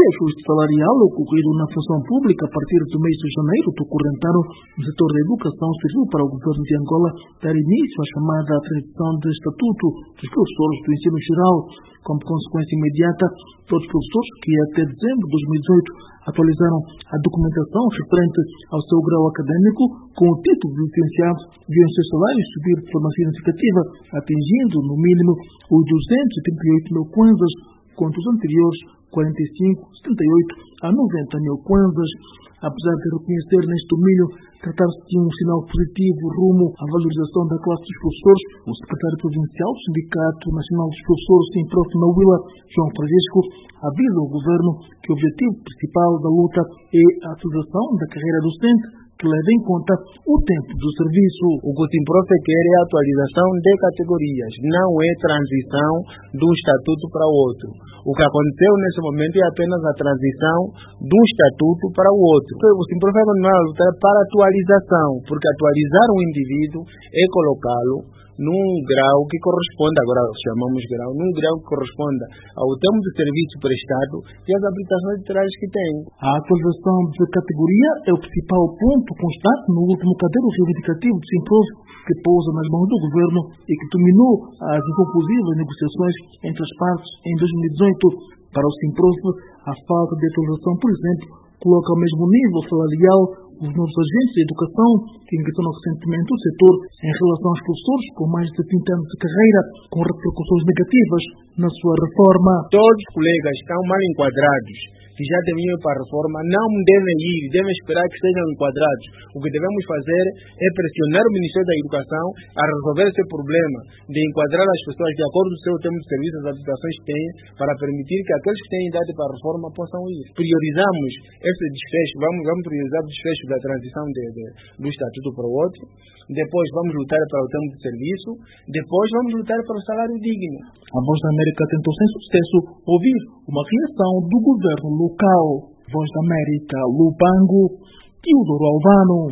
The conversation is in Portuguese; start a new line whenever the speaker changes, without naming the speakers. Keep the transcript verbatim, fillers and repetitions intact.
reajuste salarial ocorrido na função pública a partir do mês de janeiro do corrente ano no setor da educação serviu para o governo de Angola dar início à chamada transição de estatuto dos professores do ensino geral. Como consequência imediata, todos os professores que até dezembro de dois mil e dezoito atualizaram a documentação referente ao seu grau académico com o título de licenciado viam seus salários subir de forma significativa, atingindo no mínimo os duzentos e trinta e oito mil kwanzas, quanto os anteriores quarenta e cinco, setenta e oito a noventa mil kwanzas. Apesar de reconhecer neste domínio tratar-se de um sinal positivo rumo à valorização da classe dos professores, o secretário provincial do Sindicato Nacional dos Professores, Sinprof Nauila, João Francisco, avisa ao governo que o objetivo principal da luta é a atualização da carreira docente, que leva em conta o tempo do serviço.
O que o Sinprof quer é a atualização de categorias, não é transição de um estatuto para o outro. O que aconteceu nesse momento é apenas a transição de um estatuto para o outro. O Sinprof vai continuar a lutar para a atualização, porque atualizar um indivíduo é colocá-lo num grau que corresponda, agora chamamos grau, num grau que corresponda ao tempo de serviço prestado e às habilitações literárias que tem.
A atualização de categoria é o principal ponto constante no último caderno reivindicativo do Sinprof, que pousa nas mãos do governo e que terminou as inconclusivas negociações entre as partes em dois mil e dezoito. Para o Sinprof, a falta de atualização, por exemplo, coloca ao mesmo nível salarial os novos agentes de educação que ingressaram recentemente no setor em relação aos professores com mais de trinta anos de carreira, com repercussões negativas na sua reforma.
Todos os colegas estão mal enquadrados, que já deviam ir para a reforma, não devem ir, devem esperar que sejam enquadrados. O que devemos fazer é pressionar o Ministério da Educação a resolver esse problema de enquadrar as pessoas de acordo com o seu tempo de serviço, as habilitações que têm, para permitir que aqueles que têm idade para a reforma possam ir. Priorizamos esse desfecho, vamos, vamos priorizar o desfecho da transição de, de, do estatuto para o outro, depois vamos lutar para o tempo de serviço, depois vamos lutar para o salário digno.
A Voz da América tentou sem sucesso ouvir uma reação do governo local. Voz da América, Lubango, Teodoro Albano.